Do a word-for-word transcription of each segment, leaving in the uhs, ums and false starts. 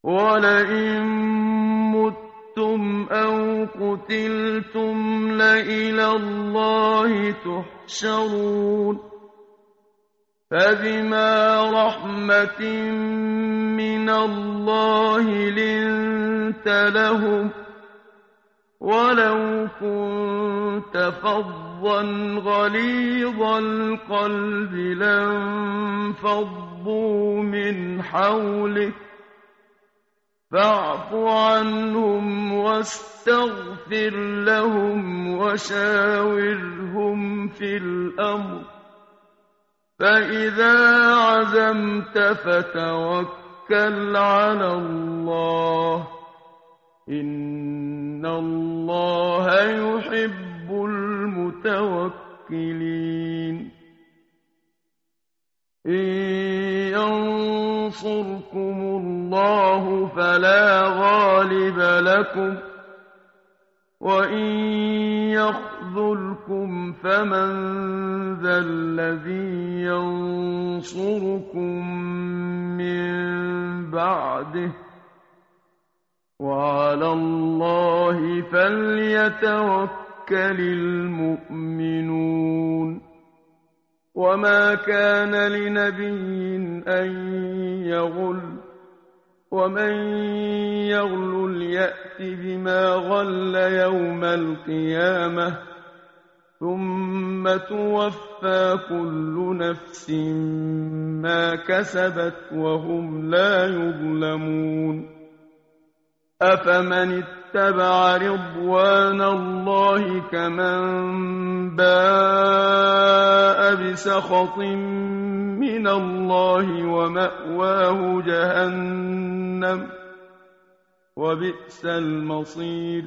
وَلَئِن مُّتُّمْ أَوْ قُتِلْتُمْ لَإِلَى اللَّهِ تُحْشَرُونَ فَبِمَا رَحْمَةٍ مِّنَ اللَّهِ لِنتَ لَهُمْ وَلَوْ كُنتَ فَظًّا غَلِيظَ الْقَلْبِ لَانفَضُّوا مِنْ حَوْلِكَ فَاعْفُ عَنْهُمْ وَاسْتَغْفِرْ لَهُمْ وَشَاوِرْهُمْ فِي الْأَمْرِ فَإِذَا عَزَمْتَ فَتَوَكَّلْ عَلَى اللَّهِ ۚ إِنَّ اللَّهَ يُحِبُّ الْمُتَوَكِّلِينَ إِن يَنصُرْكُمُ اللَّهُ فَلَا غَالِبَ لَكُمْ ۖ وَإِن يَخْذُلْكُمْ فَمَن ذَا الَّذِي يَنصُرُكُم مِّن بَعْدِهِ ۗ وَعَلَى اللَّهِ فَلْيَتَوَكَّلِ الْمُؤْمِنُونَ وَمَا كَانَ لِنَبِيٍّ أَن يَغُلَّ ۚ وَمَن يَغْلُلْ يَأْتِ بِمَا غَلَّ يَوْمَ الْقِيَامَةِ ۚ ثُمَّ تُوَفَّىٰ كُلُّ نَفْسٍ مَّا كَسَبَتْ وَهُمْ لَا يُظْلَمُونَ أَفَمَنِ اتَّبَعَ رِضْوَانَ اللَّهِ كَمَن بَاءَ بِسَخَطٍ مِّنَ اللَّهِ وَمَأْوَاهُ جَهَنَّمُ ۚ وَبِئْسَ الْمَصِيرُ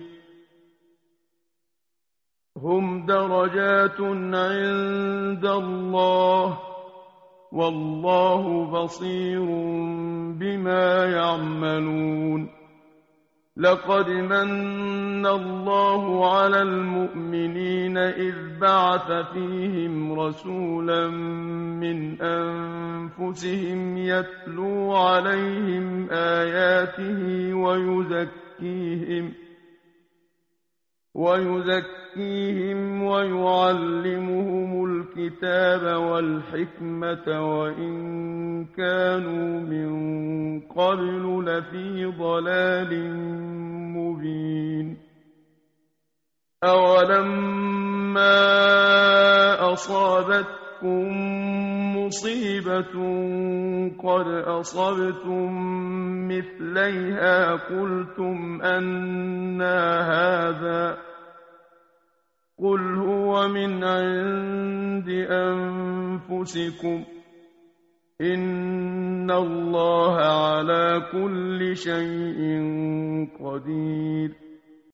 هُمْ دَرَجَاتٌ عِندَ اللَّهِ ۗ وَاللَّهُ بَصِيرٌ بِمَا يَعْمَلُونَ لَقَدْ مَنَّ اللَّهُ عَلَى الْمُؤْمِنِينَ إِذْ بَعَثَ فِيهِمْ رَسُولًا مِّنْ أَنفُسِهِمْ يَتْلُو عَلَيْهِمْ آيَاتِهِ وَيُزَكِّيهِمْ وَيُزَكِّيهِمْ وَيُعَلِّمُهُمُ الْكِتَابَ وَالْحِكْمَةَ وَإِن كَانُوا مِن قَبْلُ لَفِي ضَلَالٍ مُّبِينٍ أَوَلَمَّا أَصَابَتْكُم مُّصِيبَةٌ قَدْ أَصَبْتُم مِّثْلَيْهَا قُلْتُمْ أَنَّىٰ هَٰذَا ۖ قُلْ هُوَ مِنْ عِندِ أَنفُسِكُمْ ۗ إِنَّ اللَّهَ عَلَىٰ كُلِّ شَيْءٍ قَدِيرٌ